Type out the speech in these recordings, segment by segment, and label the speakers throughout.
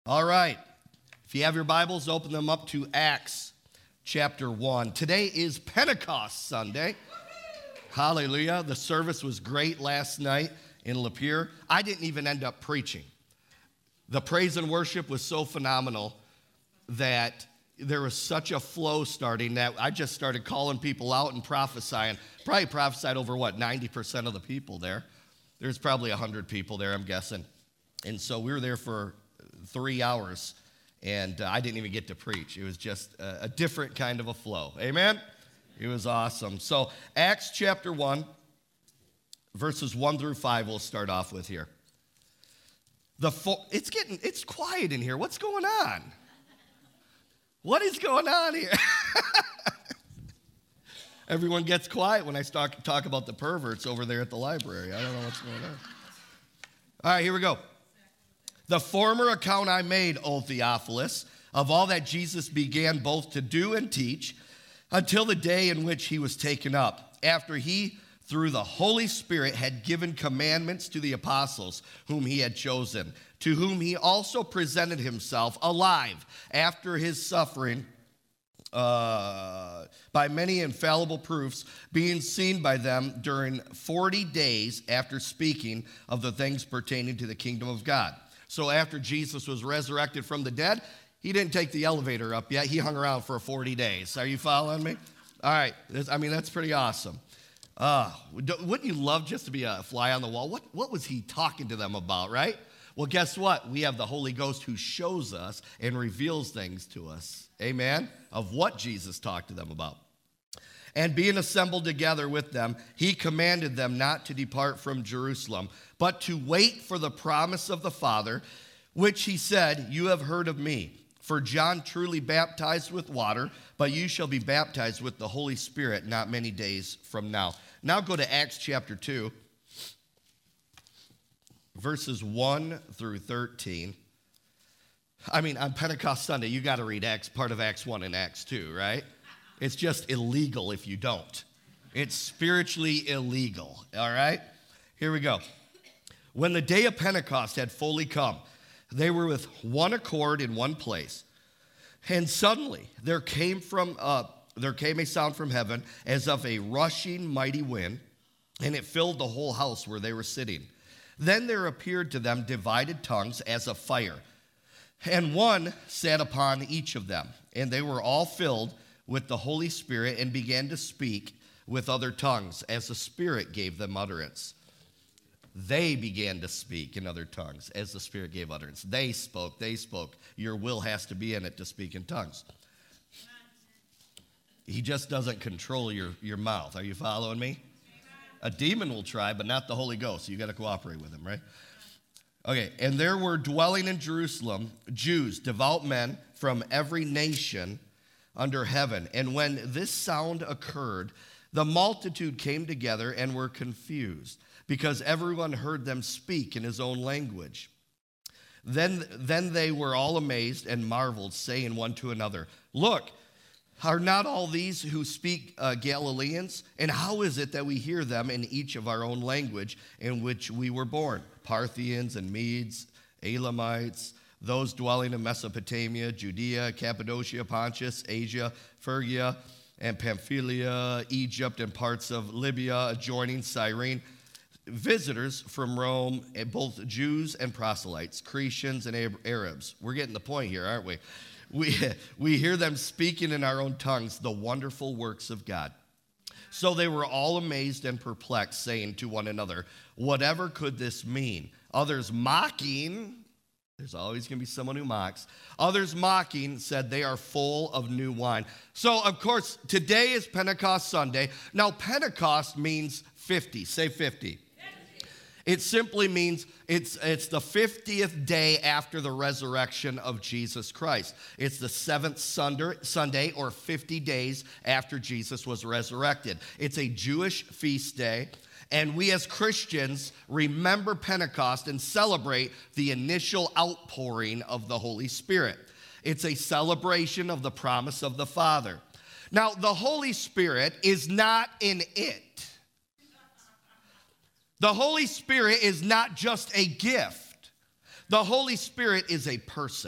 Speaker 1: All right. If you have your Bibles, open them up to Acts chapter 1. Today is Pentecost Sunday. Hallelujah. The service was great last night in Lapeer. I didn't even end up preaching. The praise and worship was so phenomenal that there was such a flow starting that I just started calling people out and prophesying. Probably prophesied over, 90% of the people there. There's probably 100 people there, I'm guessing. And so we were there for 3 hours, and I didn't even get to preach. It was just a different kind of a flow. Amen? It was awesome. So Acts chapter 1, verses 1 through 5 we'll start off with here. It's quiet in here. What's going on? What is going on here? Everyone gets quiet when I talk about the perverts over there at the library. I don't know what's going on. All right, here we go. The former account I made, O Theophilus, of all that Jesus began both to do and teach, until the day in which he was taken up, after he, through the Holy Spirit, had given commandments to the apostles whom he had chosen, to whom he also presented himself alive after his suffering by many infallible proofs, being seen by them during 40 days after speaking of the things pertaining to the kingdom of God. So after Jesus was resurrected from the dead, he didn't take the elevator up yet. He hung around for 40 days. Are you following me? All right. That's pretty awesome. Wouldn't you love just to be a fly on the wall? What was he talking to them about, right? Well, guess what? We have the Holy Ghost who shows us and reveals things to us. Amen? Of what Jesus talked to them about. And being assembled together with them, he commanded them not to depart from Jerusalem, but to wait for the promise of the Father, which he said, "You have heard of me. For John truly baptized with water, but you shall be baptized with the Holy Spirit not many days from now." Now go to Acts chapter 2, verses 1 through 13. On Pentecost Sunday, you got to read part of Acts 1 and Acts 2, right? It's just illegal if you don't. It's spiritually illegal, all right? Here we go. When the day of Pentecost had fully come, they were with one accord in one place. And suddenly there came a sound from heaven as of a rushing mighty wind, and it filled the whole house where they were sitting. Then there appeared to them divided tongues as of fire, and one sat upon each of them. And they were all filled with the Holy Spirit and began to speak with other tongues as the Spirit gave them utterance. They began to speak in other tongues as the Spirit gave utterance. They spoke. Your will has to be in it to speak in tongues. He just doesn't control your mouth. Are you following me? A demon will try, but not the Holy Ghost. You got to cooperate with him, right? Okay, and there were dwelling in Jerusalem Jews, devout men from every nation under heaven. And when this sound occurred, the multitude came together and were confused, because everyone heard them speak in his own language. Then they were all amazed and marveled, saying one to another, "Look, are not all these who speak Galileans? And how is it that we hear them in each of our own language in which we were born? Parthians and Medes, Elamites, those dwelling in Mesopotamia, Judea, Cappadocia, Pontus, Asia, Phrygia, and Pamphylia, Egypt, and parts of Libya adjoining Cyrene, visitors from Rome, both Jews and proselytes, Cretians and Arabs." We're getting the point here, aren't we? We hear them speaking in our own tongues the wonderful works of God. So they were all amazed and perplexed, saying to one another, "Whatever could this mean?" Others mocking, there's always going to be someone who mocks. Others mocking said, "They are full of new wine." So, of course, today is Pentecost Sunday. Now, Pentecost means 50. Say 50. It simply means it's the 50th day after the resurrection of Jesus Christ. It's the 7th Sunday, or 50 days after Jesus was resurrected. It's a Jewish feast day, and we as Christians remember Pentecost and celebrate the initial outpouring of the Holy Spirit. It's a celebration of the promise of the Father. Now, the Holy Spirit is not in it. The Holy Spirit is not just a gift. The Holy Spirit is a person.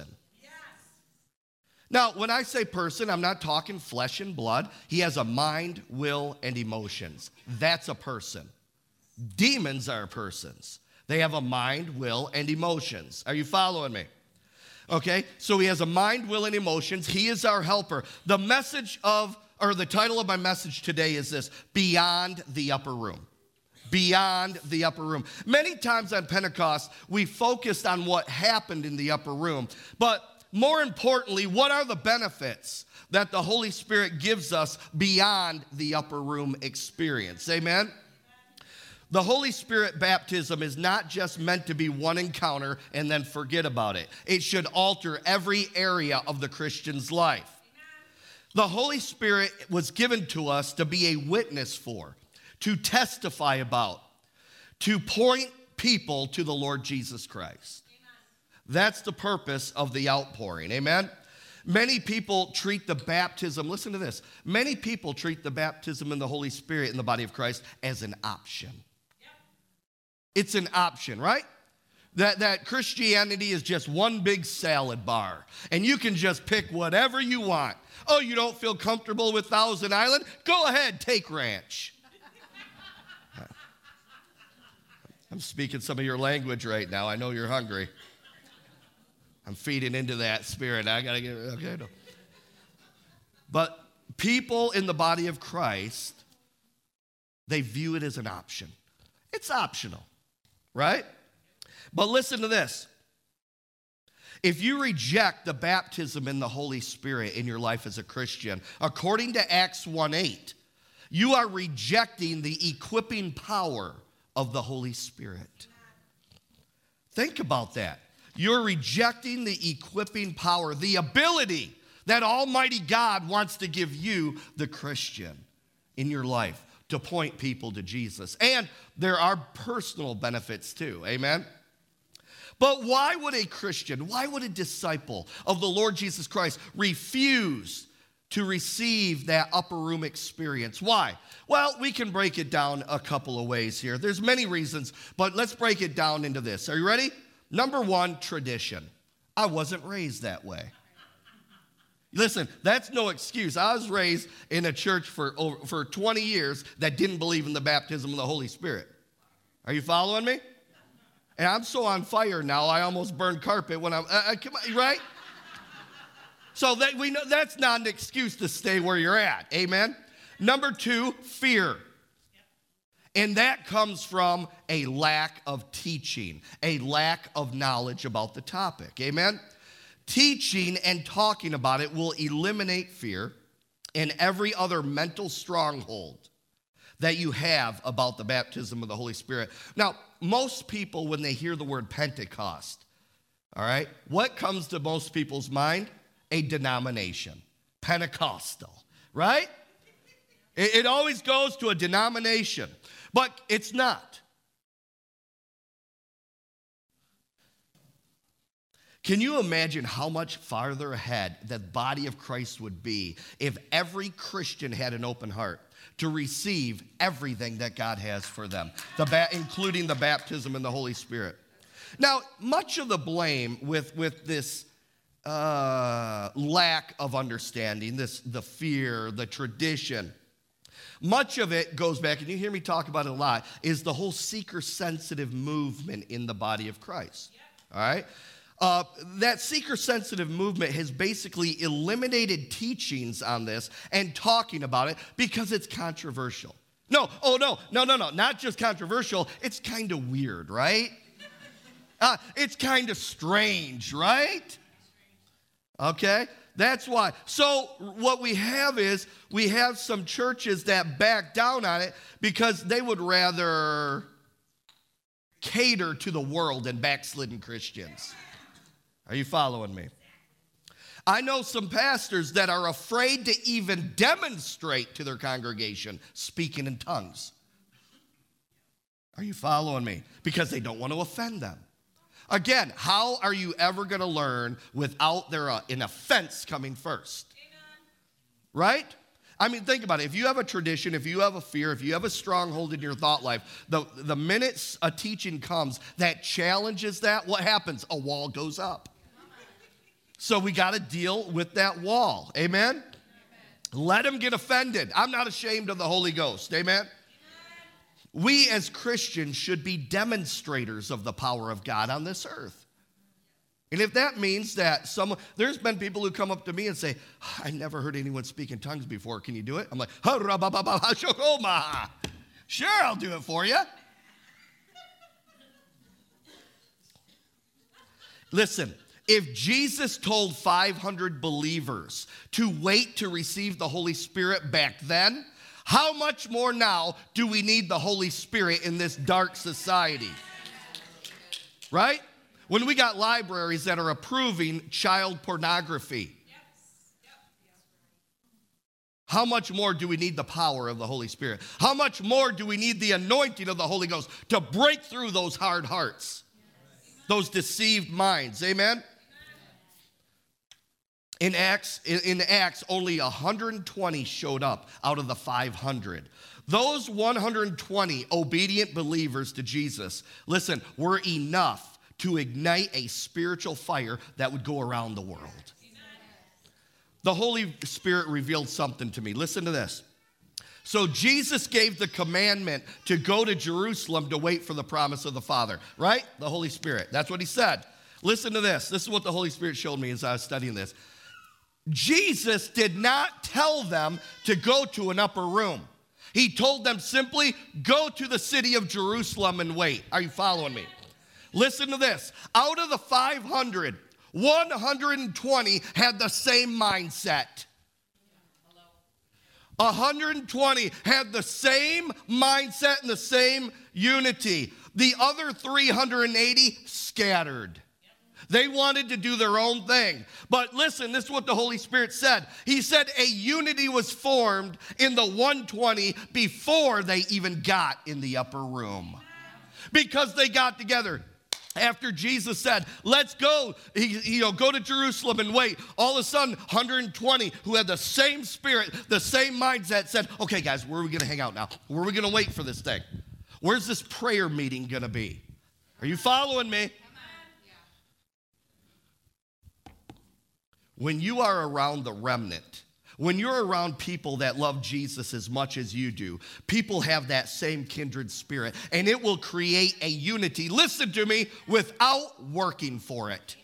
Speaker 1: Now, when I say person, I'm not talking flesh and blood. He has a mind, will, and emotions. That's a person. Demons are persons. They have a mind, will, and emotions. Are you following me? Okay, so he has a mind, will, and emotions. He is our helper. The title of my message today is this: Beyond the Upper Room. Beyond the upper room. Many times on Pentecost, we focused on what happened in the upper room. But more importantly, what are the benefits that the Holy Spirit gives us beyond the upper room experience? Amen? The Holy Spirit baptism is not just meant to be one encounter and then forget about it. It should alter every area of the Christian's life. The Holy Spirit was given to us to be a witness for, to testify about, to point people to the Lord Jesus Christ. That's the purpose of the outpouring. Amen? Many people treat the baptism, listen to this, many people treat the baptism in the Holy Spirit in the body of Christ as an option. It's an option, right? That Christianity is just one big salad bar, and you can just pick whatever you want. Oh, you don't feel comfortable with Thousand Island? Go ahead, take ranch. I'm speaking some of your language right now. I know you're hungry. I'm feeding into that spirit. I got to get, okay. No. But people in the body of Christ, they view it as an option. It's optional, right? But listen to this. If you reject the baptism in the Holy Spirit in your life as a Christian, according to Acts 1:8, you are rejecting the equipping power of the Holy Spirit. Think about that. You're rejecting the equipping power, the ability that Almighty God wants to give you, the Christian, in your life to point people to Jesus. And there are personal benefits too, amen? But why would a Christian, why would a disciple of the Lord Jesus Christ refuse to receive that upper room experience? Why? Well, we can break it down a couple of ways here. There's many reasons, but let's break it down into this. Are you ready? Number one, tradition. I wasn't raised that way. Listen, that's no excuse. I was raised in a church for 20 years that didn't believe in the baptism of the Holy Spirit. Are you following me? And I'm so on fire now, I almost burned carpet when right? So that we know that's not an excuse to stay where you're at. Amen? Number two, fear. And that comes from a lack of teaching, a lack of knowledge about the topic. Amen? Teaching and talking about it will eliminate fear and every other mental stronghold that you have about the baptism of the Holy Spirit. Now, most people, when they hear the word Pentecost, all right, what comes to most people's mind? A denomination, Pentecostal, right? It always goes to a denomination, but it's not. Can you imagine how much farther ahead the body of Christ would be if every Christian had an open heart to receive everything that God has for them, including the baptism in the Holy Spirit? Now, much of the blame with this lack of understanding, the fear, the tradition, much of it goes back, and you hear me talk about it a lot, is the whole seeker-sensitive movement in the body of Christ. All right? That seeker-sensitive movement has basically eliminated teachings on this and talking about it because it's controversial. No, not just controversial, it's kind of weird, right? It's kind of strange, right? Okay? That's why. So what we have is we have some churches that back down on it because they would rather cater to the world than backslidden Christians. Are you following me? I know some pastors that are afraid to even demonstrate to their congregation speaking in tongues. Are you following me? Because they don't want to offend them. Again, how are you ever going to learn without an offense coming first? Amen. Right? I mean, think about it. If you have a tradition, if you have a fear, if you have a stronghold in your thought life, the minute a teaching comes that challenges that, what happens? A wall goes up. So we got to deal with that wall. Amen? Let him get offended. I'm not ashamed of the Holy Ghost. Amen? We as Christians should be demonstrators of the power of God on this earth. And if that means that there's been people who come up to me and say, I never heard anyone speak in tongues before. Can you do it? I'm like, sure, I'll do it for you. Listen, if Jesus told 500 believers to wait to receive the Holy Spirit back then, how much more now do we need the Holy Spirit in this dark society? Right? When we got libraries that are approving child pornography, how much more do we need the power of the Holy Spirit? How much more do we need the anointing of the Holy Ghost to break through those hard hearts, those deceived minds? Amen? In Acts, only 120 showed up out of the 500. Those 120 obedient believers to Jesus, listen, were enough to ignite a spiritual fire that would go around the world. The Holy Spirit revealed something to me. Listen to this. So Jesus gave the commandment to go to Jerusalem to wait for the promise of the Father, right? The Holy Spirit. That's what he said. Listen to this. This is what the Holy Spirit showed me as I was studying this. Jesus did not tell them to go to an upper room. He told them simply, go to the city of Jerusalem and wait. Are you following me? Listen to this. Out of the 500, 120 had the same mindset. 120 had the same mindset and the same unity. The other 380 scattered. They wanted to do their own thing. But listen, this is what the Holy Spirit said. He said a unity was formed in the 120 before they even got in the upper room. Because they got together. After Jesus said, let's go, go to Jerusalem and wait. All of a sudden, 120 who had the same spirit, the same mindset said, okay, guys, where are we going to hang out now? Where are we going to wait for this thing? Where's this prayer meeting going to be? Are you following me? When you are around the remnant, when you're around people that love Jesus as much as you do, people have that same kindred spirit, and it will create a unity, listen to me, without working for it.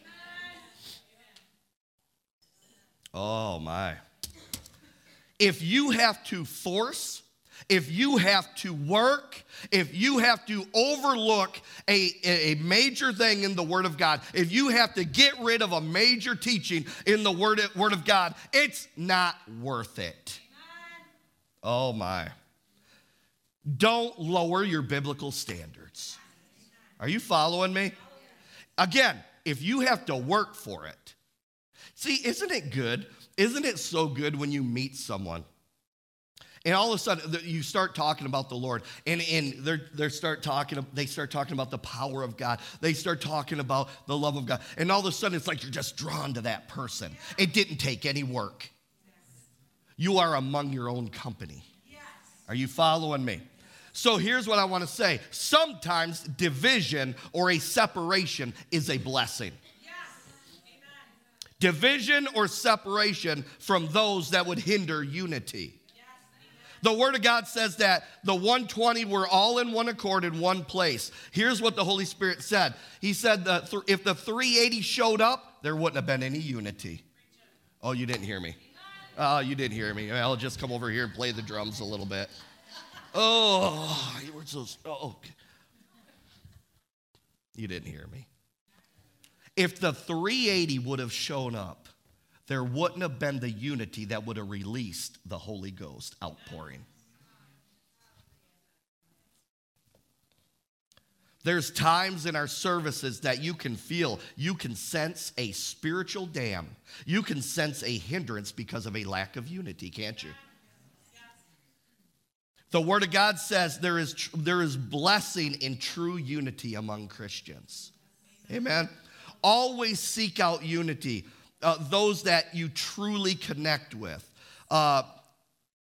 Speaker 1: Oh, my. If you have to force, if you have to work, if you have to overlook a major thing in the Word of God, if you have to get rid of a major teaching in the Word of God, it's not worth it. Oh, my. Don't lower your biblical standards. Are you following me? Again, if you have to work for it. See, isn't it good? Isn't it so good when you meet someone? And all of a sudden, you start talking about the Lord, and they start talking about the power of God. They start talking about the love of God. And all of a sudden, it's like you're just drawn to that person. It didn't take any work. You are among your own company. Are you following me? So here's what I want to say. Sometimes division or a separation is a blessing. Division or separation from those that would hinder unity. The Word of God says that the 120 were all in one accord in one place. Here's what the Holy Spirit said. He said that if the 380 showed up, there wouldn't have been any unity. Oh, you didn't hear me. Oh, you didn't hear me. I'll just come over here and play the drums a little bit. Oh, you were so... Oh, okay. You didn't hear me. If the 380 would have shown up, there wouldn't have been the unity that would have released the Holy Ghost outpouring. There's times in our services that you can feel, you can sense a spiritual dam. You can sense a hindrance because of a lack of unity, can't you? The Word of God says there is blessing in true unity among Christians. Amen. Always seek out unity. Those that you truly connect with.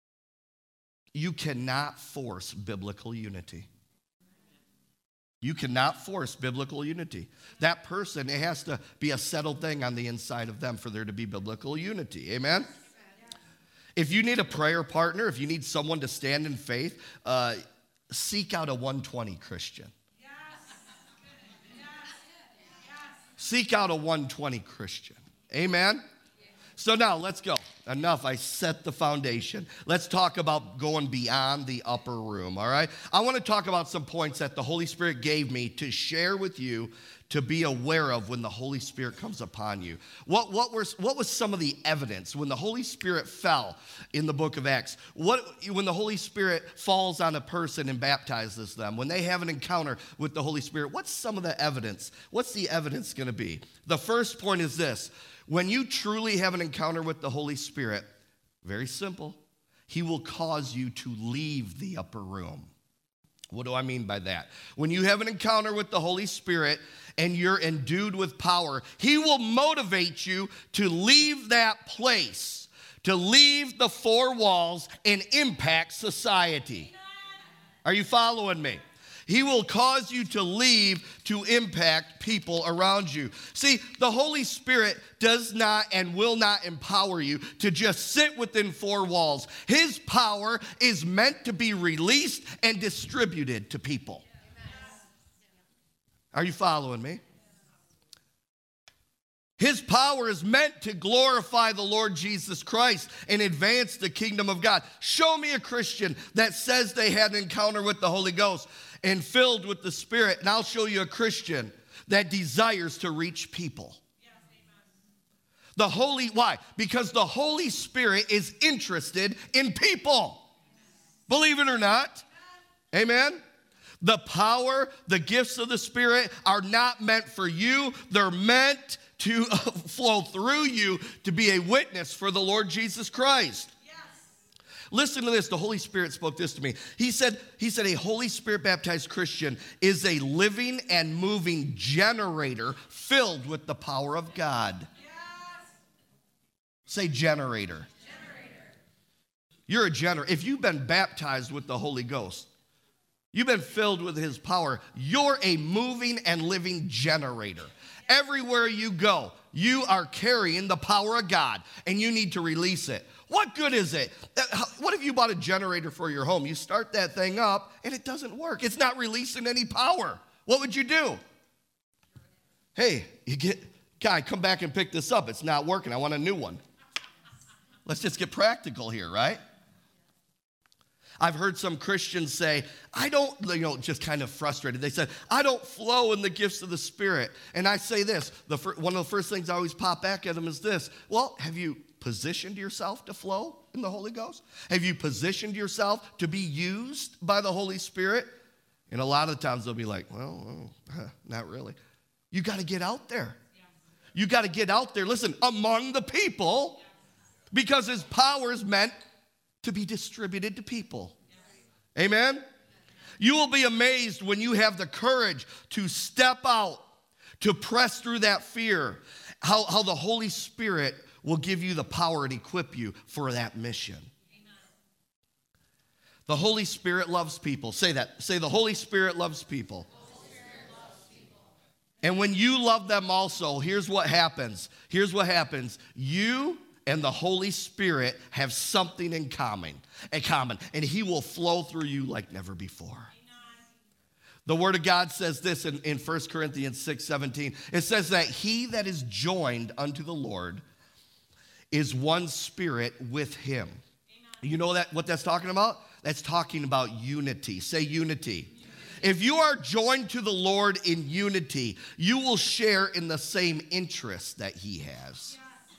Speaker 1: You cannot force biblical unity. You cannot force biblical unity. That person, it has to be a settled thing on the inside of them for there to be biblical unity. Amen? If you need a prayer partner, if you need someone to stand in faith, seek out a 120 Christian. Seek out a 120 Christian. Amen? So now let's go. Enough. I set the foundation. Let's talk about going beyond the upper room, all right? I want to talk about some points that the Holy Spirit gave me to share with you to be aware of when the Holy Spirit comes upon you. What was some of the evidence when the Holy Spirit fell in the book of Acts? When the Holy Spirit falls on a person and baptizes them, when they have an encounter with the Holy Spirit, what's some of the evidence? What's the evidence going to be? The first point is this. When you truly have an encounter with the Holy Spirit, very simple, he will cause you to leave the upper room. What do I mean by that? When you have an encounter with the Holy Spirit and you're endued with power, he will motivate you to leave that place, to leave the four walls and impact society. Are you following me? He will cause you to leave to impact people around you. See, the Holy Spirit does not and will not empower you to just sit within four walls. His power is meant to be released and distributed to people. Are you following me? His power is meant to glorify the Lord Jesus Christ and advance the kingdom of God. Show me a Christian that says they had an encounter with the Holy Ghost and filled with the Spirit, and I'll show you a Christian that desires to reach people. Why? Because the Holy Spirit is interested in people. Believe it or not. Amen? The power, the gifts of the Spirit are not meant for you. They're meant to flow through you to be a witness for the Lord Jesus Christ. Listen to this. The Holy Spirit spoke this to me. He said a Holy Spirit baptized Christian is a living and moving generator filled with the power of God. Yes. Say generator. You're a generator. If you've been baptized with the Holy Ghost, you've been filled with his power, you're a moving and living generator. Everywhere you go, you are carrying the power of God, and you need to release it. What good is it? What if you bought a generator for your home? You start that thing up, and it doesn't work. It's not releasing any power. What would you do? Hey, guy, come back and pick this up. It's not working. I want a new one. Let's just get practical here, right? I've heard some Christians say, I don't, just kind of frustrated. They said, I don't flow in the gifts of the Spirit. And I say this, one of the first things I always pop back at them is this. Well, have you positioned yourself to flow in the Holy Ghost? Have you positioned yourself to be used by the Holy Spirit? And a lot of times they'll be like, well, not really. You got to get out there. You got to get out there, listen, among the people, because his power is meant to be distributed to people. Amen? You will be amazed when you have the courage to step out, to press through that fear, how the Holy Spirit will give you the power and equip you for that mission. The Holy Spirit loves people. Say that. Say, the Holy Spirit loves people. And when you love them also, here's what happens. You and the Holy Spirit have something in common, and he will flow through you like never before. The Word of God says this in 1 Corinthians 6:17. It says that he that is joined unto the Lord is one spirit with him. You know what that's talking about? That's talking about unity. Say unity. If you are joined to the Lord in unity, you will share in the same interests that he has.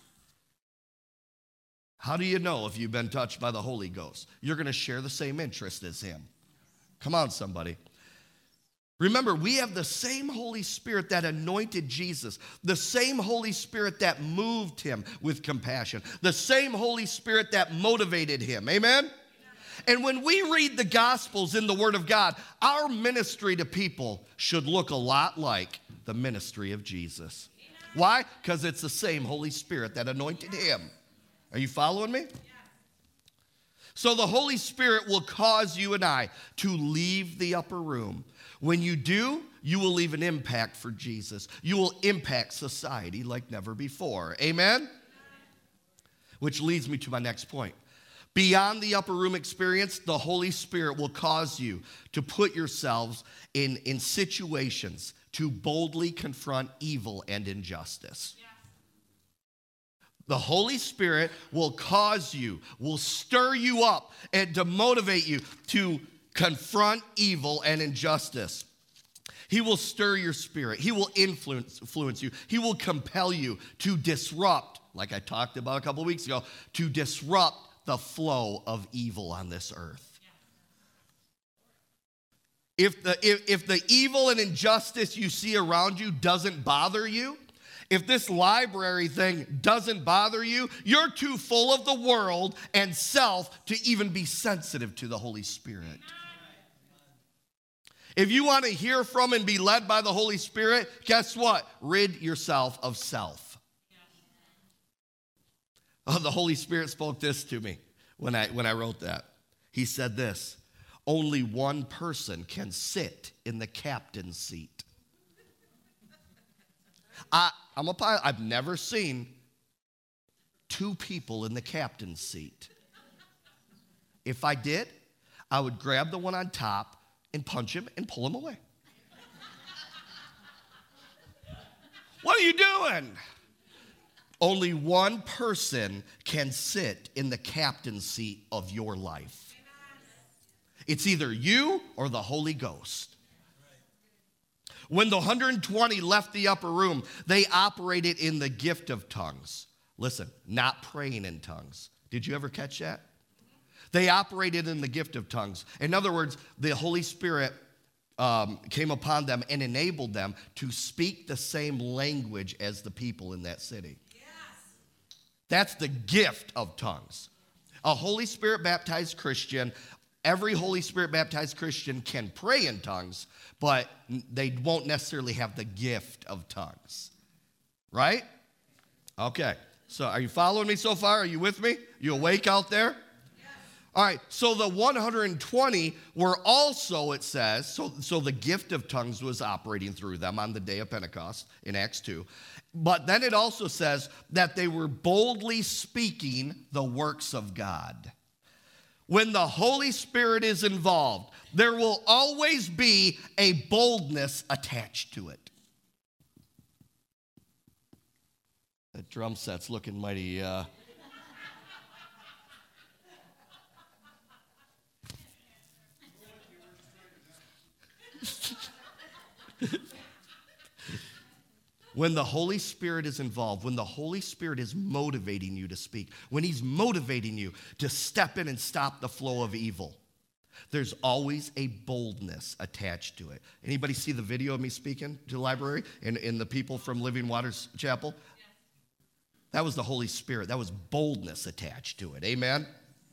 Speaker 1: How do you know if you've been touched by the Holy Ghost? You're going to share the same interest as him. Come on, somebody. Remember, we have the same Holy Spirit that anointed Jesus, the same Holy Spirit that moved him with compassion, the same Holy Spirit that motivated him. Amen? And when we read the Gospels in the Word of God, our ministry to people should look a lot like the ministry of Jesus. Why? Because it's the same Holy Spirit that anointed him. Are you following me? So the Holy Spirit will cause you and I to leave the upper room. When you do, you will leave an impact for Jesus. You will impact society like never before. Amen? Which leads me to my next point. Beyond the upper room experience, the Holy Spirit will cause you to put yourselves in situations to boldly confront evil and injustice. Yeah. The Holy Spirit will cause you, will stir you up and to motivate you to confront evil and injustice. He will stir your spirit. He will influence you. He will compel you to disrupt, like I talked about a couple weeks ago, to disrupt the flow of evil on this earth. If the evil and injustice you see around you doesn't bother you, if this library thing doesn't bother you, you're too full of the world and self to even be sensitive to the Holy Spirit. If you want to hear from and be led by the Holy Spirit, guess what? Rid yourself of self. Oh, the Holy Spirit spoke this to me when I wrote that. He said this: only one person can sit in the captain's seat. I'm a pilot. I've never seen two people in the captain's seat. If I did, I would grab the one on top and punch him and pull him away. What are you doing? Only one person can sit in the captain's seat of your life. It's either you or the Holy Ghost. When the 120 left the upper room, they operated in the gift of tongues. Listen, not praying in tongues. Did you ever catch that? They operated in the gift of tongues. In other words, the Holy Spirit came upon them and enabled them to speak the same language as the people in that city. Yes. That's the gift of tongues. A Holy Spirit baptized Christian, every Holy Spirit baptized Christian can pray in tongues, but they won't necessarily have the gift of tongues. Right? Okay. So are you following me so far? Are you with me? You awake out there? All right, so the 120 were also, it says, so the gift of tongues was operating through them on the day of Pentecost in Acts 2. But then it also says that they were boldly speaking the works of God. When the Holy Spirit is involved, there will always be a boldness attached to it. That drum set's looking mighty... When the Holy Spirit is involved, when the Holy Spirit is motivating you to speak, when he's motivating you to step in and stop the flow of evil, there's always a boldness attached to it. Anybody see the video of me speaking to the library and the people from Living Waters Chapel? That was the Holy Spirit. That was boldness attached to it. Amen?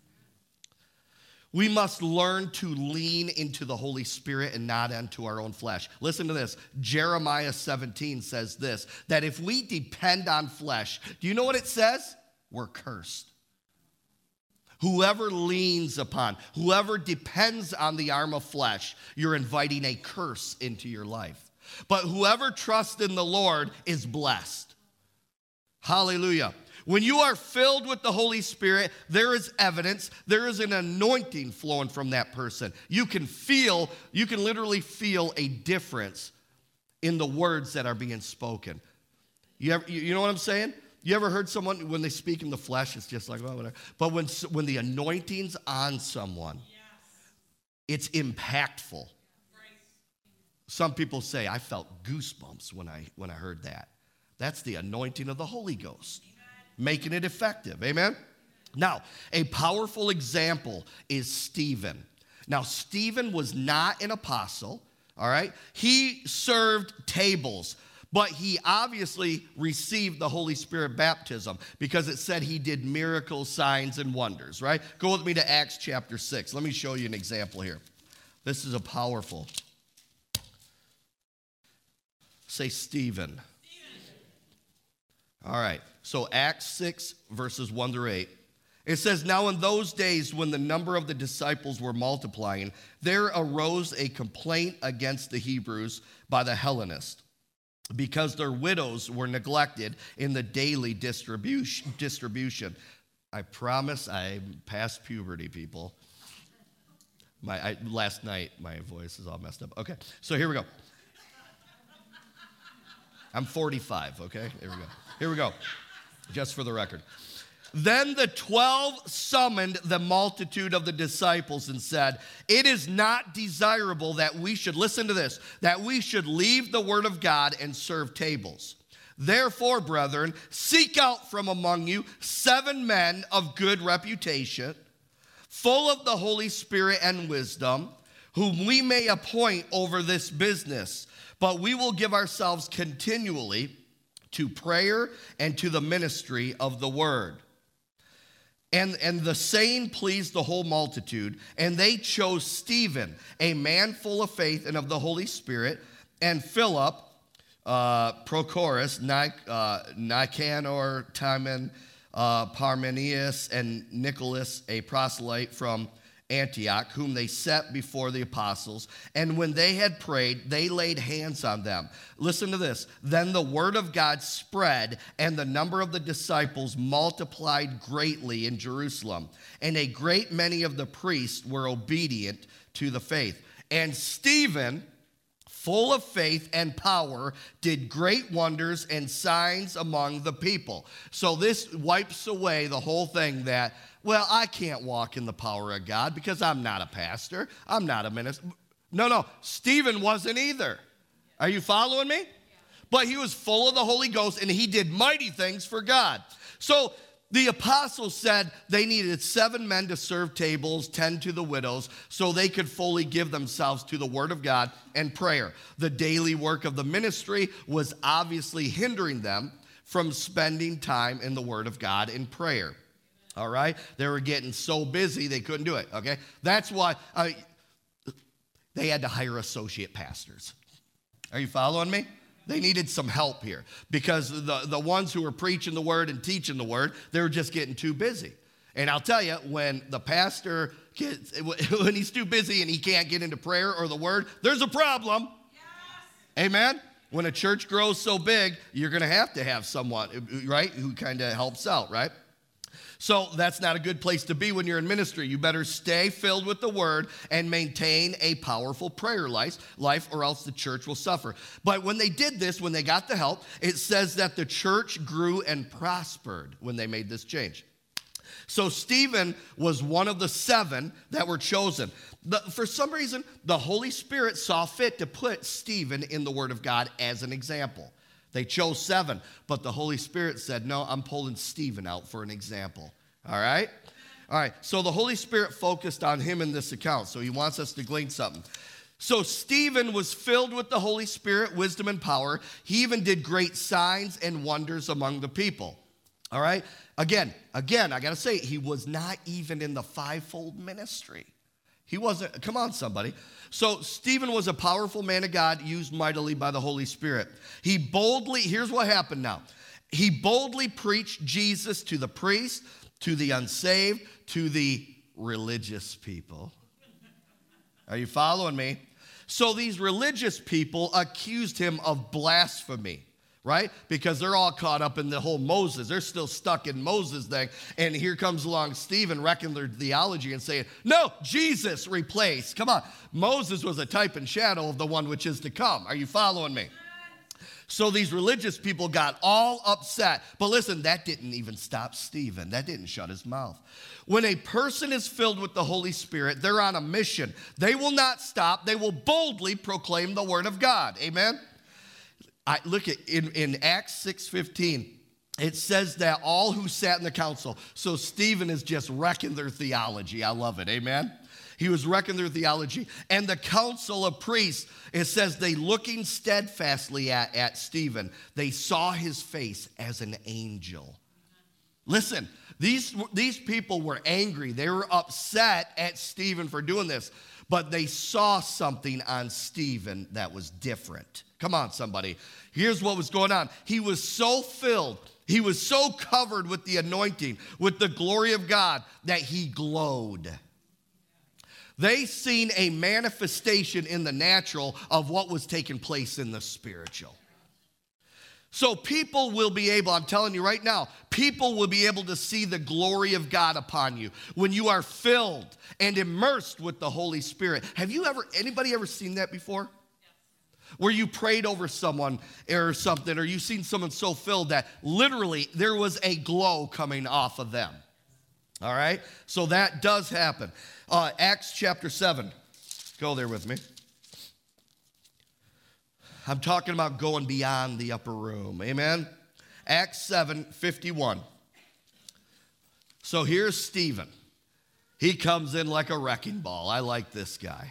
Speaker 1: We must learn to lean into the Holy Spirit and not into our own flesh. Listen to this. Jeremiah 17 says this, that if we depend on flesh, do you know what it says? We're cursed. Whoever leans upon, whoever depends on the arm of flesh, you're inviting a curse into your life. But whoever trusts in the Lord is blessed. Hallelujah. When you are filled with the Holy Spirit, there is evidence, there is an anointing flowing from that person. You can literally feel a difference in the words that are being spoken. You know what I'm saying? You ever heard someone, when they speak in the flesh, it's just like, well, whatever. But when the anointing's on someone, it's impactful. Some people say, I felt goosebumps when I heard that. That's the anointing of the Holy Ghost. Making it effective. Amen? Now, a powerful example is Stephen. Now, Stephen was not an apostle, all right? He served tables, but he obviously received the Holy Spirit baptism because it said he did miracles, signs, and wonders, right? Go with me to Acts chapter 6. Let me show you an example here. This is a powerful. Say Stephen. All right. So Acts 6, verses 1 through 8. It says, now in those days when the number of the disciples were multiplying, there arose a complaint against the Hebrews by the Hellenists, because their widows were neglected in the daily distribution. I promise I'm past puberty, people. Last night, my voice is all messed up. Okay, so here we go. I'm 45, okay? Here we go. Just for the record. Then the 12 summoned the multitude of the disciples and said, it is not desirable that we should, listen to this, that we should leave the word of God and serve tables. Therefore, brethren, seek out from among you 7 men of good reputation, full of the Holy Spirit and wisdom, whom we may appoint over this business. But we will give ourselves continually to prayer and to the ministry of the word. And the saying pleased the whole multitude, and they chose Stephen, a man full of faith and of the Holy Spirit, and Philip, Prochorus, Nicanor, Timon, Parmenius, and Nicholas, a proselyte from Antioch, whom they set before the apostles. And when they had prayed, they laid hands on them. Listen to this. Then the word of God spread, and the number of the disciples multiplied greatly in Jerusalem. And a great many of the priests were obedient to the faith. And Stephen, full of faith and power, did great wonders and signs among the people. So this wipes away the whole thing that, well, I can't walk in the power of God because I'm not a pastor. I'm not a minister. No, Stephen wasn't either. Are you following me? Yeah. But he was full of the Holy Ghost, and he did mighty things for God. So the apostles said they needed 7 men to serve tables, 10 to the widows, so they could fully give themselves to the word of God and prayer. The daily work of the ministry was obviously hindering them from spending time in the word of God in prayer. All right? They were getting so busy they couldn't do it, okay? That's why they had to hire associate pastors. Are you following me? They needed some help here because the ones who were preaching the word and teaching the word, they were just getting too busy. And I'll tell you, when the pastor when he's too busy and he can't get into prayer or the word, there's a problem. Yes. Amen? When a church grows so big, you're going to have someone, right, who kind of helps out, right? So that's not a good place to be when you're in ministry. You better stay filled with the word and maintain a powerful prayer life, or else the church will suffer. But when they did this, when they got the help, it says that the church grew and prospered when they made this change. So Stephen was one of the 7 that were chosen. For some reason, the Holy Spirit saw fit to put Stephen in the word of God as an example. They chose 7, but the Holy Spirit said, no, I'm pulling Stephen out for an example. All right? All right, so the Holy Spirit focused on him in this account, so he wants us to glean something. So Stephen was filled with the Holy Spirit, wisdom, and power. He even did great signs and wonders among the people. All right? Again, I got to say, he was not even in the fivefold ministry. He wasn't, come on, somebody. So Stephen was a powerful man of God, used mightily by the Holy Spirit. He boldly, here's what happened now. He boldly preached Jesus to the priests, to the unsaved, to the religious people. Are you following me? So these religious people accused him of blasphemy. Right? Because they're all caught up in the whole Moses. They're still stuck in Moses thing. And here comes along Stephen wrecking their theology and saying, no, Jesus replaced. Come on. Moses was a type and shadow of the one which is to come. Are you following me? So these religious people got all upset. But listen, that didn't even stop Stephen. That didn't shut his mouth. When a person is filled with the Holy Spirit, they're on a mission. They will not stop. They will boldly proclaim the word of God. Amen? Look at in Acts 6:15, it says that all who sat in the council, so Stephen is just wrecking their theology. I love it, amen? He was wrecking their theology. And the council of priests, it says they looking steadfastly at Stephen, they saw his face as an angel. Listen, these people were angry. They were upset at Stephen for doing this, but they saw something on Stephen that was different. Come on, somebody. Here's what was going on. He was so filled He was so covered with the anointing, with the glory of God, that he glowed. They seen a manifestation in the natural of what was taking place in the spiritual. So people will be able, I'm telling you right now, people will be able to see the glory of God upon you when you are filled and immersed with the Holy Spirit. Have you ever, anybody ever seen that before? Where you prayed over someone or something, or you seen someone so filled that literally there was a glow coming off of them. All right? So that does happen. Acts chapter 7. Go there with me. I'm talking about going beyond the upper room. Amen? Acts 7:51. So here's Stephen. He comes in like a wrecking ball. I like this guy.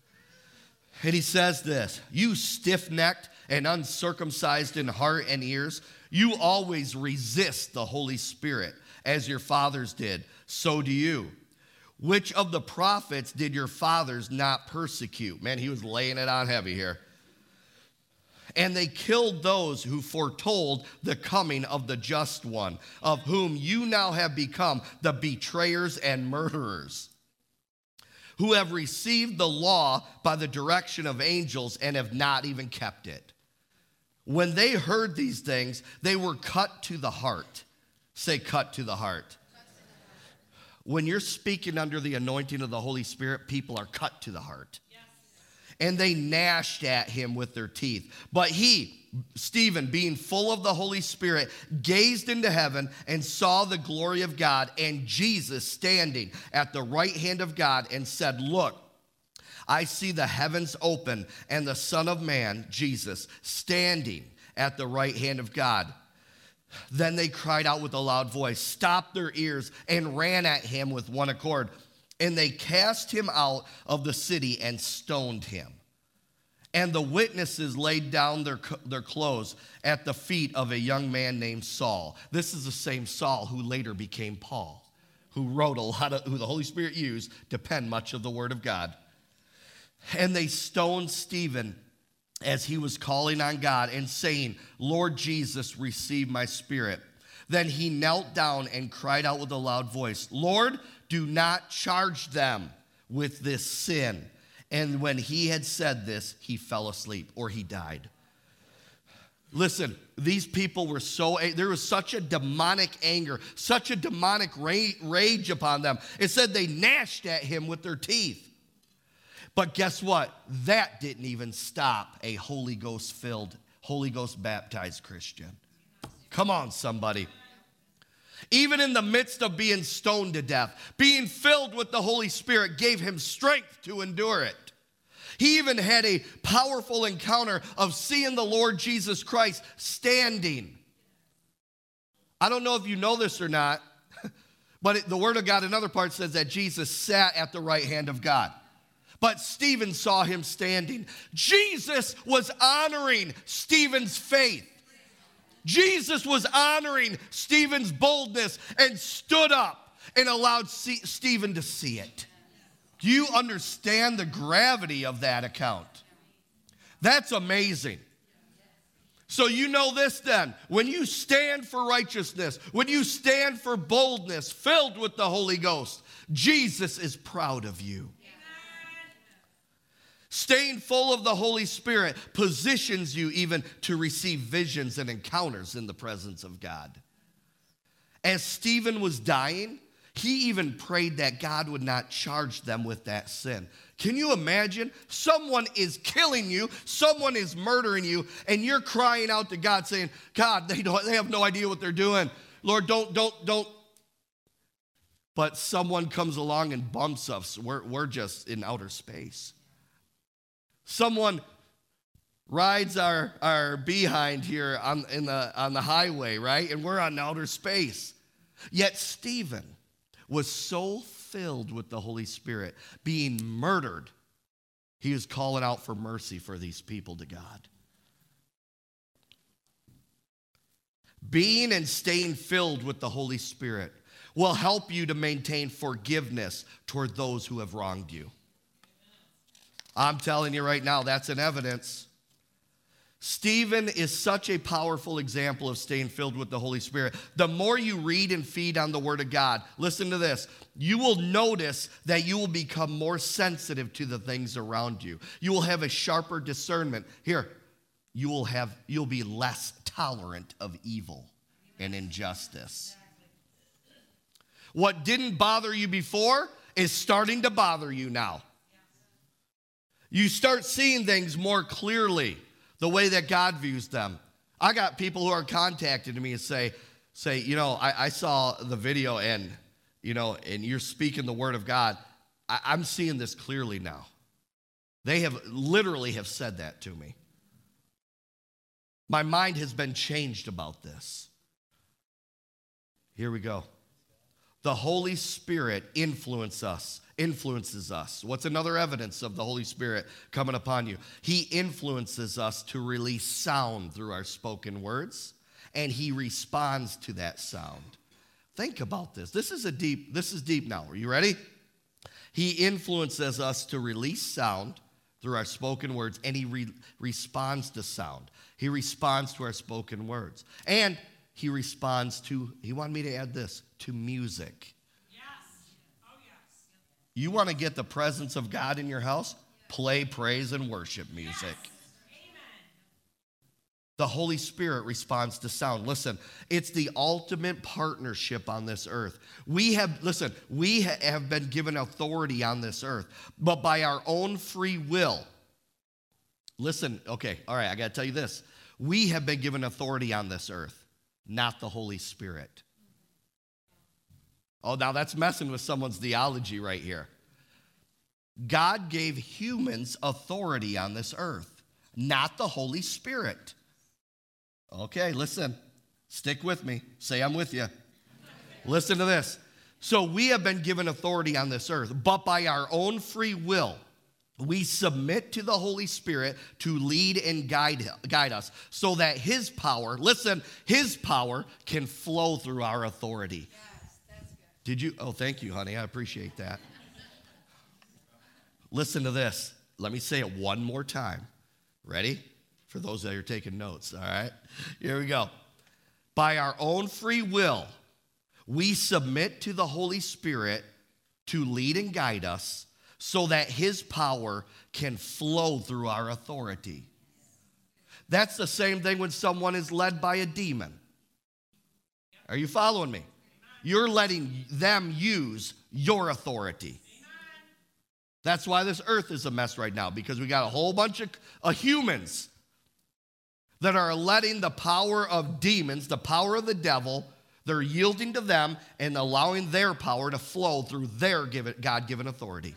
Speaker 1: And he says this, "You stiff-necked and uncircumcised in heart and ears, you always resist the Holy Spirit, as your fathers did. So do you. Which of the prophets did your fathers not persecute?" Man, he was laying it on heavy here. "And they killed those who foretold the coming of the just one, of whom you now have become the betrayers and murderers, who have received the law by the direction of angels and have not even kept it." When they heard these things, they were cut to the heart. Say, cut to the heart. When you're speaking under the anointing of the Holy Spirit, people are cut to the heart. And they gnashed at him with their teeth. But he, Stephen, being full of the Holy Spirit, gazed into heaven and saw the glory of God and Jesus standing at the right hand of God, and said, "Look, I see the heavens open and the Son of Man, Jesus, standing at the right hand of God." Then they cried out with a loud voice, stopped their ears, and ran at him with one accord. And they cast him out of the city and stoned him. And the witnesses laid down their clothes at the feet of a young man named Saul. This is the same Saul who later became Paul, who wrote who the Holy Spirit used to pen much of the Word of God. And they stoned Stephen as he was calling on God and saying, "Lord Jesus, receive my spirit." Then he knelt down and cried out with a loud voice, "Lord, do not charge them with this sin." And when he had said this, he fell asleep, or he died. Listen, these people were there was such a demonic anger, such a demonic rage upon them. It said they gnashed at him with their teeth. But guess what? That didn't even stop a Holy Ghost filled, Holy Ghost baptized Christian. Come on, somebody. Even in the midst of being stoned to death, being filled with the Holy Spirit gave him strength to endure it. He even had a powerful encounter of seeing the Lord Jesus Christ standing. I don't know if you know this or not, but the Word of God in other parts says that Jesus sat at the right hand of God. But Stephen saw him standing. Jesus was honoring Stephen's faith. Jesus was honoring Stephen's boldness and stood up and allowed Stephen to see it. Do you understand the gravity of that account? That's amazing. So you know this then, when you stand for righteousness, when you stand for boldness, filled with the Holy Ghost, Jesus is proud of you. Staying full of the Holy Spirit positions you even to receive visions and encounters in the presence of God. As Stephen was dying, he even prayed that God would not charge them with that sin. Can you imagine? Someone is killing you, someone is murdering you, and you're crying out to God saying, "God, they have no idea what they're doing. Lord, don't." But someone comes along and bumps us. We're just in outer space. Someone rides our behind here on the highway, right? And we're on outer space. Yet Stephen was so filled with the Holy Spirit, being murdered, he was calling out for mercy for these people to God. Being and staying filled with the Holy Spirit will help you to maintain forgiveness toward those who have wronged you. I'm telling you right now, that's an evidence. Stephen is such a powerful example of staying filled with the Holy Spirit. The more you read and feed on the Word of God, listen to this, you will notice that you will become more sensitive to the things around you. You will have a sharper discernment. Here, you'll be less tolerant of evil and injustice. What didn't bother you before is starting to bother you now. You start seeing things more clearly, the way that God views them. I got people who are contacting me and say, I saw the video and you're speaking the word of God. I'm seeing this clearly now. They have literally said that to me. My mind has been changed about this. Here we go. The Holy Spirit influences us. What's another evidence of the Holy Spirit coming upon you? He influences us to release sound through our spoken words, and he responds to that sound. Think about this. This is deep now. Are you ready? He influences us to release sound through our spoken words, and he responds to sound. He responds to our spoken words. And he responds to, he wanted me to add this, to music.
Speaker 2: Yes. Oh, yes.
Speaker 1: You want to get the presence of God in your house? Play praise and worship music.
Speaker 2: Yes. Amen.
Speaker 1: The Holy Spirit responds to sound. Listen, it's the ultimate partnership on this earth. We have been given authority on this earth, but by our own free will. Listen, okay, all right, I got to tell you this. We have been given authority on this earth, not the Holy Spirit. Oh, now that's messing with someone's theology right here. God gave humans authority on this earth, not the Holy Spirit. Okay, listen. Stick with me. Say I'm with you. Listen to this. So we have been given authority on this earth, but by our own free will, we submit to the Holy Spirit to lead and guide us so that his power, listen, his power can flow through our authority.
Speaker 2: Yes, that's good.
Speaker 1: Did you? Oh, thank you, honey. I appreciate that. Listen to this. Let me say it one more time. Ready? For those that are taking notes, all right? Here we go. By our own free will, we submit to the Holy Spirit to lead and guide us so that his power can flow through our authority. That's the same thing when someone is led by a demon. Are you following me? You're letting them use your authority. That's why this earth is a mess right now, because we got a whole bunch of humans that are letting the power of demons, the power of the devil, they're yielding to them and allowing their power to flow through their God-given authority.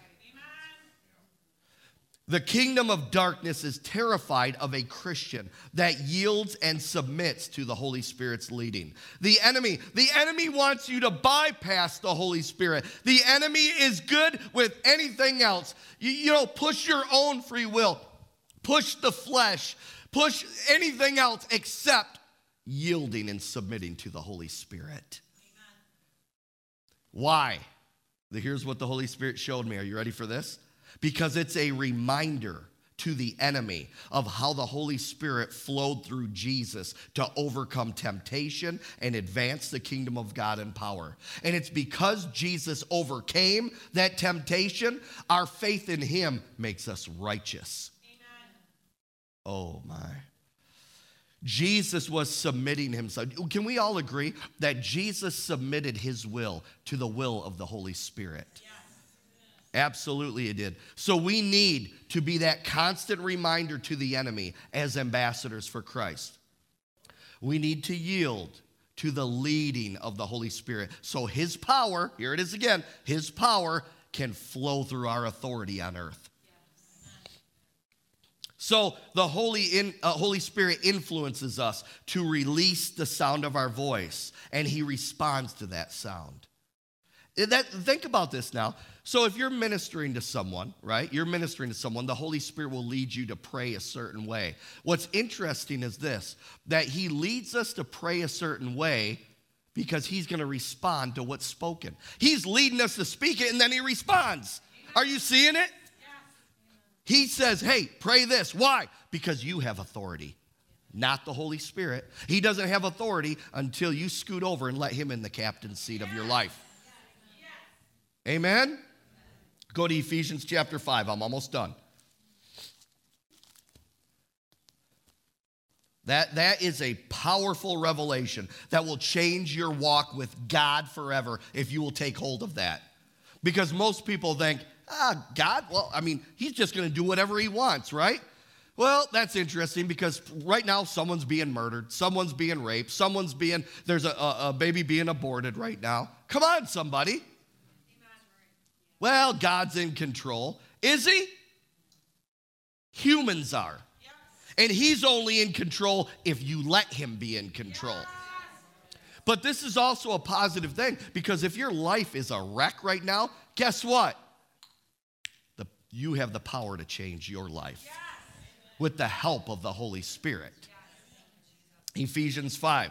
Speaker 1: The kingdom of darkness is terrified of a Christian that yields and submits to the Holy Spirit's leading. The enemy wants you to bypass the Holy Spirit. The enemy is good with anything else. Push your own free will, push the flesh, push anything else except yielding and submitting to the Holy Spirit.
Speaker 2: Amen.
Speaker 1: Why? Here's what the Holy Spirit showed me. Are you ready for this? Because it's a reminder to the enemy of how the Holy Spirit flowed through Jesus to overcome temptation and advance the kingdom of God in power. And it's because Jesus overcame that temptation, our faith in him makes us righteous.
Speaker 2: Amen.
Speaker 1: Oh my. Jesus was submitting himself. Can we all agree that Jesus submitted his will to the will of the Holy Spirit?
Speaker 2: Yes.
Speaker 1: Absolutely it did. So we need to be that constant reminder to the enemy as ambassadors for Christ. We need to yield to the leading of the Holy Spirit so his power, here it is again, his power can flow through our authority on earth. So the Holy Spirit influences us to release the sound of our voice, and he responds to that sound. Think about this now. So if you're ministering to someone, right? You're ministering to someone, the Holy Spirit will lead you to pray a certain way. What's interesting is this, that he leads us to pray a certain way because he's going to respond to what's spoken. He's leading us to speak it, and then he responds. Are you seeing it?
Speaker 2: Yes.
Speaker 1: He says, hey, pray this. Why? Because you have authority. not the Holy Spirit. He doesn't have authority until you scoot over and let him in the captain's seat of your life. Amen? Go to Ephesians chapter 5. I'm almost done. That is a powerful revelation that will change your walk with God forever if you will take hold of that. Because most people think, God, well, I mean, he's just going to do whatever he wants, right? Well, that's interesting because right now someone's being murdered, someone's being raped, there's a baby being aborted right now. Come on, somebody. Well, God's in control. Is he? Humans are. And he's only in control if you let him be in control. But this is also a positive thing because if your life is a wreck right now, guess what? You have the power to change your life with the help of the Holy Spirit. Ephesians 5.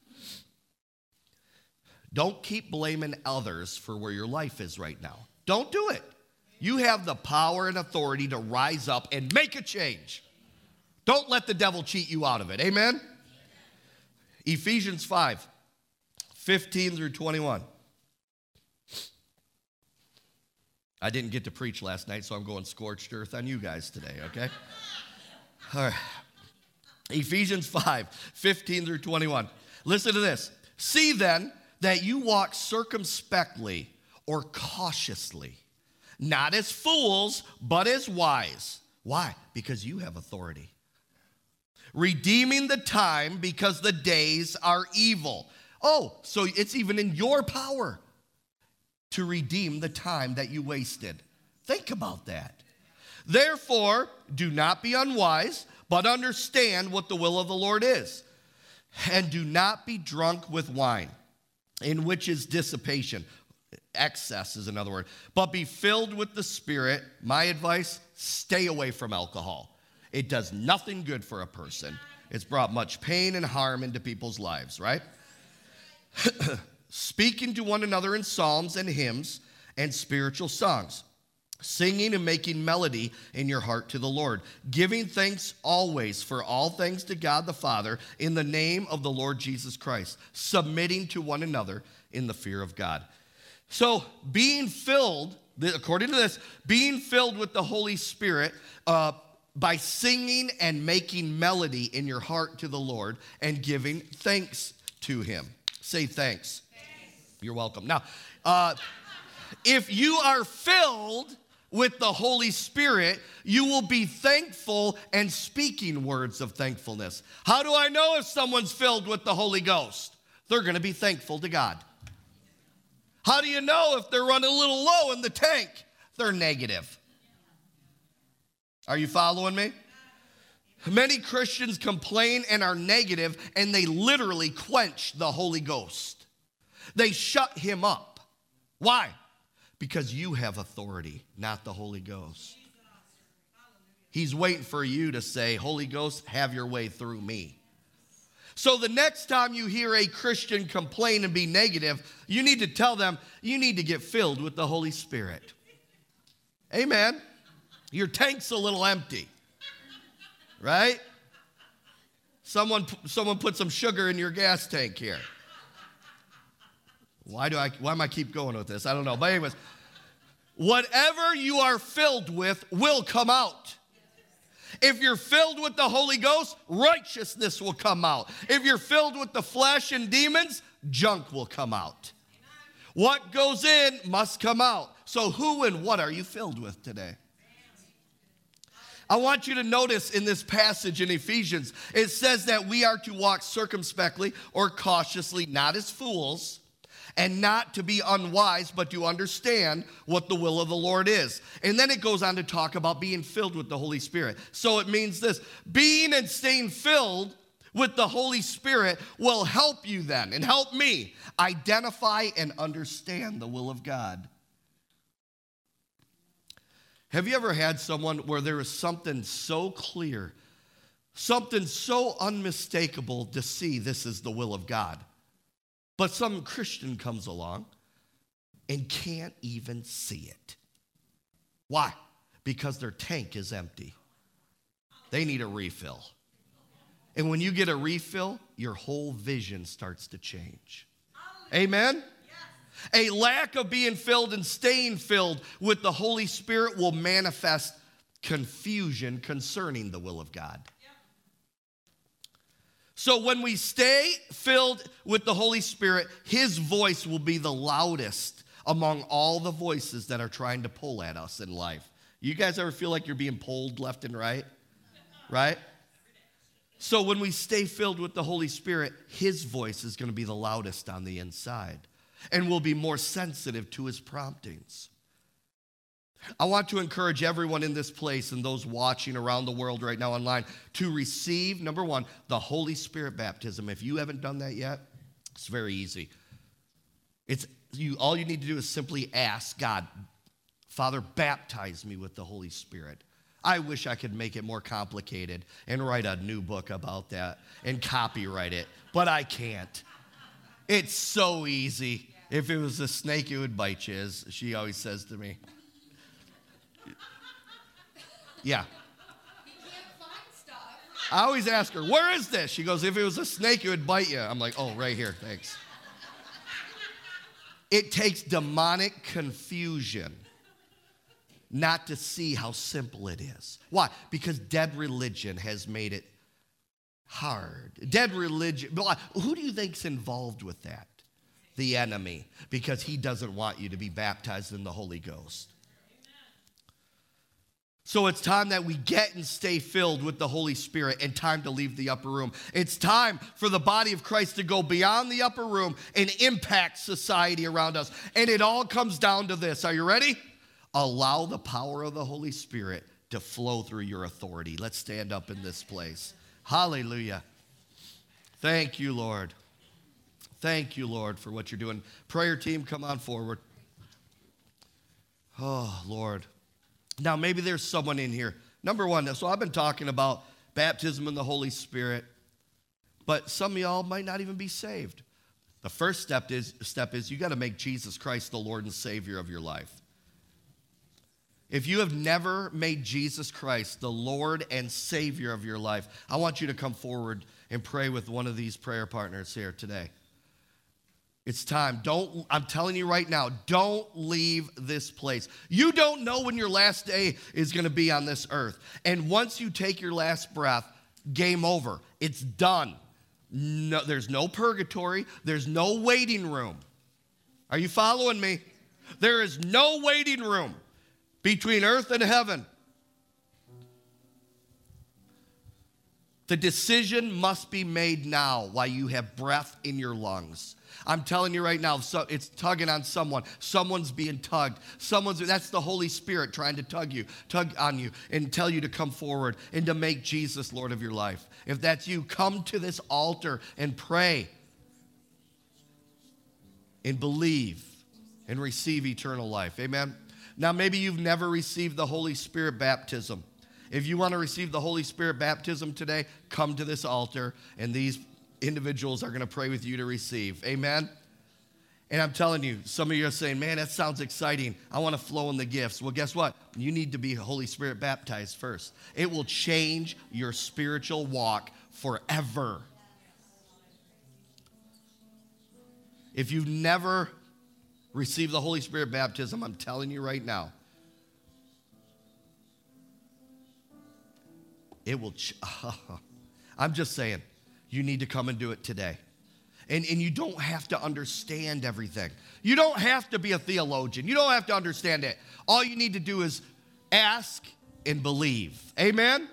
Speaker 1: Don't keep blaming others for where your life is right now. Don't do it. You have the power and authority to rise up and make a change. Don't let the devil cheat you out of it. Amen? Ephesians 5, 15 through 21. I didn't get to preach last night, so I'm going scorched earth on you guys today, okay? All right. Ephesians 5, 15 through 21. Listen to this. See then that you walk circumspectly or cautiously, not as fools, but as wise. Why? Because you have authority. Redeeming the time because the days are evil. Oh, so it's even in your power to redeem the time that you wasted. Think about that. Therefore, do not be unwise, but understand what the will of the Lord is. And do not be drunk with wine, in which is dissipation. Excess is another word. But be filled with the Spirit. My advice, stay away from alcohol. It does nothing good for a person. It's brought much pain and harm into people's lives, right? Speaking to one another in psalms and hymns and spiritual songs, singing and making melody in your heart to the Lord, giving thanks always for all things to God the Father in the name of the Lord Jesus Christ, submitting to one another in the fear of God. So being filled, according to this, being filled with the Holy Spirit by singing and making melody in your heart to the Lord and giving thanks to him. Say thanks. You're welcome. Now, if you are filled with the Holy Spirit, you will be thankful and speaking words of thankfulness. How do I know if someone's filled with the Holy Ghost? They're going to be thankful to God. How do you know if they're running a little low in the tank? They're negative. Are you following me? Many Christians complain and are negative, and they literally quench the Holy Ghost. They shut him up. Why? Because you have authority, not the Holy Ghost. He's waiting for you to say, Holy Ghost, have your way through me. So the next time you hear a Christian complain and be negative, you need to tell them, you need to get filled with the Holy Spirit. Amen. Your tank's a little empty, right? Someone put some sugar in your gas tank here. Why am I keep going with this? I don't know. But anyways, whatever you are filled with will come out. If you're filled with the Holy Ghost, righteousness will come out. If you're filled with the flesh and demons, junk will come out. What goes in must come out. So who and what are you filled with today? I want you to notice in this passage in Ephesians, it says that we are to walk circumspectly or cautiously, not as fools, and not to be unwise, but to understand what the will of the Lord is. And then it goes on to talk about being filled with the Holy Spirit. So it means this, being and staying filled with the Holy Spirit will help you then, and help me identify and understand the will of God. Have you ever had someone where there is something so clear, something so unmistakable to see this is the will of God? But some Christian comes along and can't even see it. Why? Because their tank is empty. They need a refill. And when you get a refill, your whole vision starts to change. Amen? A lack of being filled and staying filled with the Holy Spirit will manifest confusion concerning the will of God. So when we stay filled with the Holy Spirit, his voice will be the loudest among all the voices that are trying to pull at us in life. You guys ever feel like you're being pulled left and right? Right? So when we stay filled with the Holy Spirit, his voice is going to be the loudest on the inside, and we'll be more sensitive to his promptings. I want to encourage everyone in this place and those watching around the world right now online to receive, number one, the Holy Spirit baptism. If you haven't done that yet, it's very easy. All you need to do is simply ask God, Father, baptize me with the Holy Spirit. I wish I could make it more complicated and write a new book about that and copyright it, but I can't. It's so easy. If it was a snake, it would bite you, as she always says to me. Yeah. I always ask her, where is this? She goes, if it was a snake, it would bite you. I'm like, oh, right here, thanks. It takes demonic confusion not to see how simple it is. Why? Because dead religion has made it hard. Dead religion, who do you think's involved with that? The enemy, because he doesn't want you to be baptized in the Holy Ghost. So it's time that we get and stay filled with the Holy Spirit, and time to leave the upper room. It's time for the body of Christ to go beyond the upper room and impact society around us. And it all comes down to this. Are you ready? Allow the power of the Holy Spirit to flow through your authority. Let's stand up in this place. Hallelujah. Thank you, Lord. Thank you, Lord, for what you're doing. Prayer team, come on forward. Oh, Lord. Now, maybe there's someone in here. Number one, so I've been talking about baptism in the Holy Spirit, but some of y'all might not even be saved. The first step is you got to make Jesus Christ the Lord and Savior of your life. If you have never made Jesus Christ the Lord and Savior of your life, I want you to come forward and pray with one of these prayer partners here today. It's time. I'm telling you right now, don't leave this place. You don't know when your last day is going to be on this earth. And once you take your last breath, game over. It's done. No, there's no purgatory. There's no waiting room. Are you following me? There is no waiting room between earth and heaven. The decision must be made now while you have breath in your lungs. I'm telling you right now, so it's tugging on someone. Someone's being tugged. That's the Holy Spirit trying to tug on you and tell you to come forward and to make Jesus Lord of your life. If that's you, come to this altar and pray and believe and receive eternal life. Amen. Now, maybe you've never received the Holy Spirit baptism. If you want to receive the Holy Spirit baptism today, come to this altar, and these individuals are going to pray with you to receive. Amen? And I'm telling you, some of you are saying, man, that sounds exciting. I want to flow in the gifts. Well, guess what? You need to be Holy Spirit baptized first. It will change your spiritual walk forever. If you've never received the Holy Spirit baptism, I'm telling you right now, it will, I'm just saying, you need to come and do it today. And you don't have to understand everything. You don't have to be a theologian. You don't have to understand it. All you need to do is ask and believe. Amen?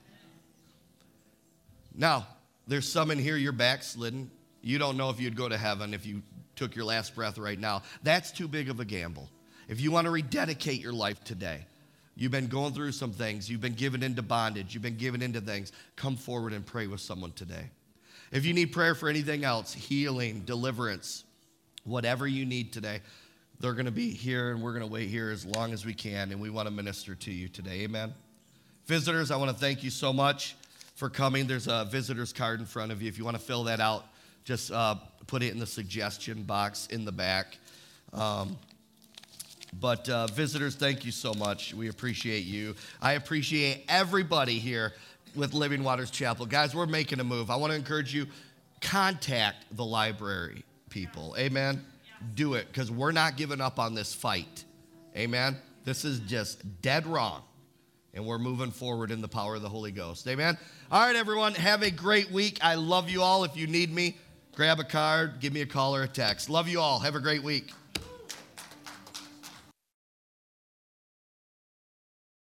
Speaker 1: Now, there's some in here, you're backslidden. You don't know if you'd go to heaven if you took your last breath right now. That's too big of a gamble. If you want to rededicate your life today, you've been going through some things. You've been given into bondage. You've been given into things. Come forward and pray with someone today. If you need prayer for anything else, healing, deliverance, whatever you need today, they're going to be here, and we're going to wait here as long as we can, and we want to minister to you today. Amen? Visitors, I want to thank you so much for coming. There's a visitor's card in front of you. If you want to fill that out, just put it in the suggestion box in the back. But visitors, thank you so much. We appreciate you. I appreciate everybody here with Living Waters Chapel. Guys, we're making a move. I want to encourage you, contact the library people. Amen? Do it, because we're not giving up on this fight. Amen? This is just dead wrong, and we're moving forward in the power of the Holy Ghost. Amen? All right, everyone, have a great week. I love you all. If you need me, grab a card, give me a call or a text. Love you all. Have a great week.